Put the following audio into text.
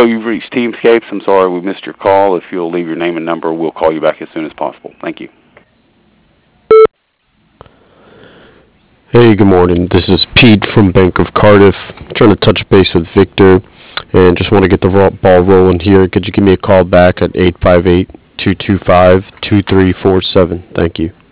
you've reached Teamscapes. I'm sorry we missed your call. If you'll leave your name and number, we'll call you back as soon as possible. Thank you. Hey, good morning. This is Pete from Bank of Cardiff. Trying to touch base with Victor and just want to get the ball rolling here. Could you give me a call back at 858-225-2347? Thank you.